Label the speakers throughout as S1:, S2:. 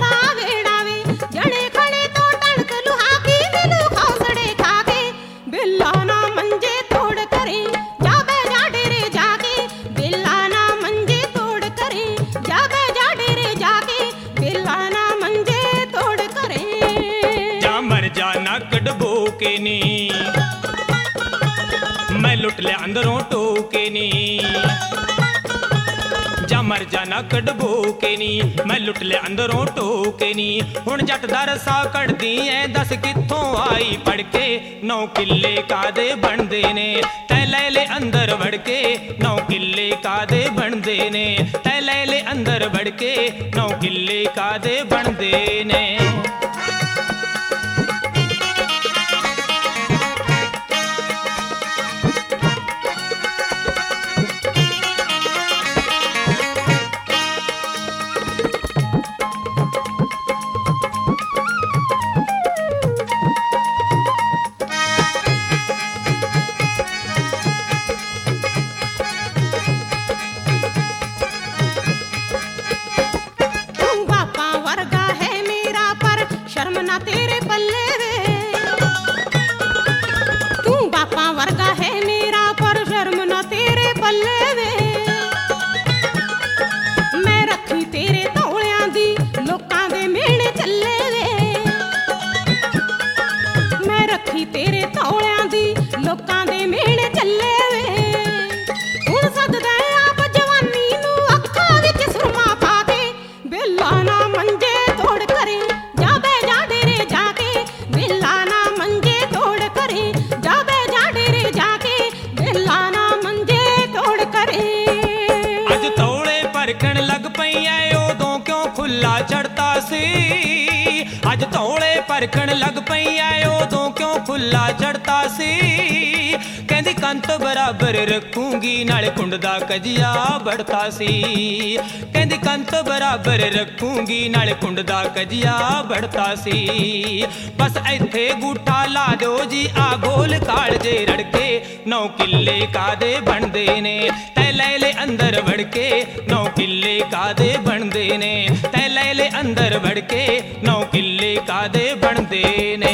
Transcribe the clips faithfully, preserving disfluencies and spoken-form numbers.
S1: वेड़ा वे जने खड़े तो टणक लुहा की मिलू खौसड़े खाके बिल्ला ना मंजे तोड़ करे जाबे जा डेरे जाके बिल्ला ना मंजे तोड़ करे जाबे जा डेरे जाके बिल्ला ना मंजे तोड़ करे
S2: जा मर जा ना कड़बो के नी मैं लुट ले अंदरों टोके नी जा मर जा ना कड़बो के नी मैं लुट ले अंदरों टोके नी हुण जट दा रसा कड़दी ऐ दस कित्थों आई पड़ के नौ किले कादे बनदे ने तै ले ले अंदर वड़ के नौ किले कादे बनदे ने तै ले ले अंदर वड़ के नौ किले कादे बनदे ने
S1: तेरे पल्ले वे तू बापा वर्गा है मेरा पर शर्म ना तेरे पल्ले वे मैं रखी तेरे तौलियां दी लोकां दे मेहणे चले वे मैं रखी तेरे तौलियां दी लोकां दे मेहणे चले वे हुण सददा आप जवानी नू अखां विच सुरमा पा के बिल्ला ना मंजे तोड़ करे जाबे जा डेरे जाके बिल्ला ना मंजे तोड़ करे जाबे जा डेरे जाके बिल्ला ना मंजे तोड़ करे
S2: अज तौले परखण लग पई ऐ उदों क्यों खुला चढ़ता सी अज तौले परखण लग पई ऐ उदों क्यों खुला चढ़ता सी कहंदी कंत बराबर रखूंगी नाले कुंड दा कजिया बढ़ता सी कहंदी कंत बराबर रखूंगी नाले कुंड दा कजिया बढ़ता सी बस इत्थे गूठा ला दो जी आ गोल कालजे रड़के नौ किले कादे बनदे ने तै ले ले अंदर वड़ के नौ किले कादे बनदे ने तै ले ले अंदर वड़ के नौ किले कादे बनदे ने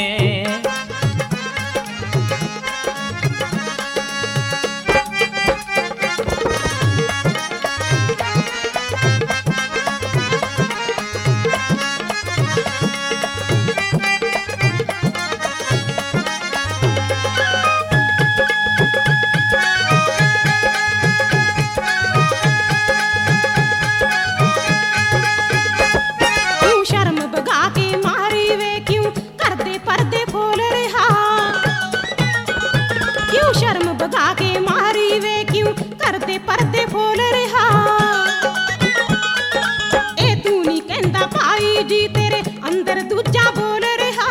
S1: पर्दे फोल रहा ए तू नी कहंदा भाई जी तेरे अंदर दूजा बोल रहा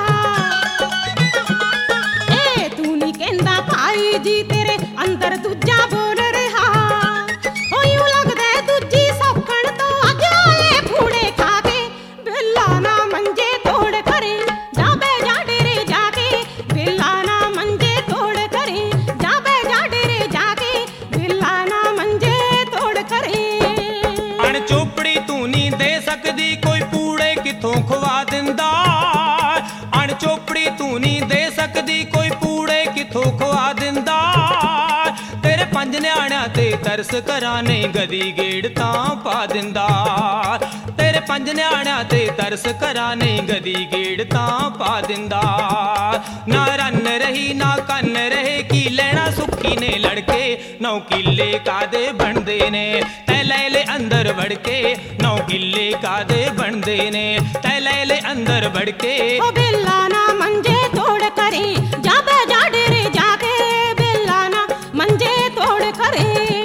S1: ए तू नी कहंदा भाई जी तेरे अंदर दूजा बोल रहा ओ यूं लगदा दूजी सौखण तो अज आए फूड़े खा के बिल्ला ना मंजे तोड़ करे जाबे जा डेरे जाके बिल्ला ना मंजे तोड़ करे जाबे जा डेरे जाके बिल्ला ना मंजे तोड़ करे
S2: अण चोपड़ी तू नहीं दे सकदी कोई पूड़े किथों खवा दिंदा अण चोपड़ी तू नहीं दे सकदी कोई पूड़े किथों खवा दिंदा तेरे पंज न्याणियां ते तरस करा नहीं गदी गेड़ तां पा दिंदा तेरे पंज न्याणियां ते तरस करा नहीं गदी गेड़ तां पा दिंदा ना रन रही ना कन्न रहे की लेना सुखी ने लड़के नौ किले कादे बनदे ने तै ले ले अंदर वड़ के नौ किले कादे बनदे ने तै ले ले अंदर वड़ के
S1: ओ बिल्ला ना मंजे तोड़ करे जाबे जा डेरे जाके बिल्ला ना मंजे तोड़ करे।